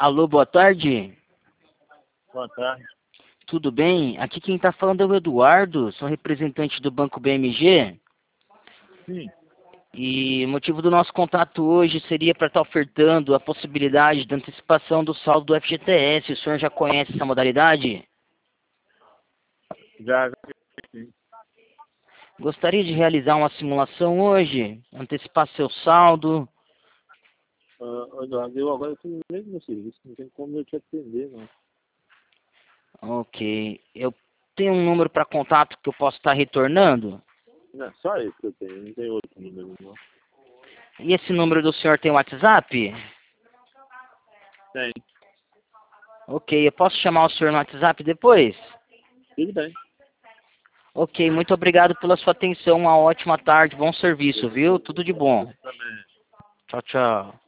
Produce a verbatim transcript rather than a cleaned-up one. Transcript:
Alô, boa tarde. Boa tarde. Tudo bem? Aqui quem está falando é o Eduardo, sou representante do Banco B M G. Sim. E o motivo do nosso contato hoje seria para estar ofertando a possibilidade de antecipação do saldo do F G T S. O senhor já conhece essa modalidade? Já, já. Sim. Gostaria de realizar uma simulação hoje, antecipar seu saldo. Uh, Eduardo, eu agora estou no meio do meu serviço, não tem como eu te atender, não. Ok. Eu tenho um número para contato que eu posso estar retornando? Não, só esse que eu tenho, não tem outro número, não. E esse número do senhor tem WhatsApp? Tem. Ok, eu posso chamar o senhor no WhatsApp depois? Tudo bem. Ok, muito obrigado pela sua atenção. Uma ótima tarde, bom serviço, viu? Tudo de bom. Também. Tchau, tchau.